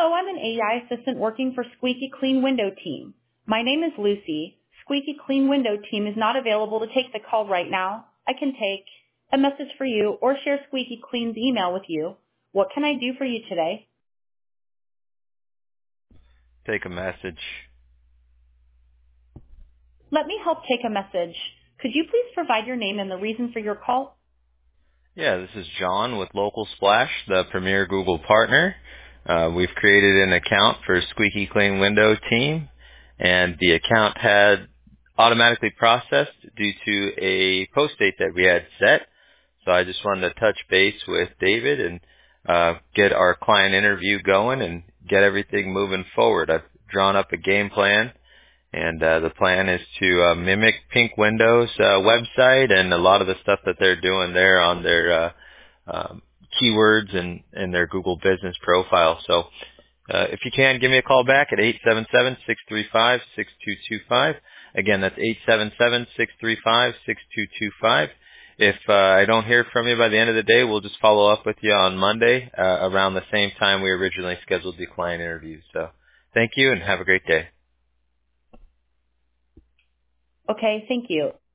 Hello, I'm an AI assistant working for Squeaky Clean Window Team. My name is Lucy. Squeaky Clean Window Team is not available to take the call right now. I can take a message for you or share Squeaky Clean's email with you. What can I do for you today? Take a message. Let me help take a message. Could you please provide your name and the reason for your call? Yeah, this is John with Local Splash, the premier Google partner. We've created an account for Squeaky Clean Window Team, and the account had automatically processed due to a post date that we had set. So I just wanted to touch base with David and get our client interview going and get everything moving forward. I've drawn up a game plan. And the plan is to mimic Pink Windows website and a lot of the stuff that they're doing there on their keywords and their Google business profile. So if you can, give me a call back at 877-635-6225. Again, that's 877-635-6225. If I don't hear from you by the end of the day, we'll just follow up with you on Monday around the same time we originally scheduled the client interview. So thank you and have a great day. Okay, thank you.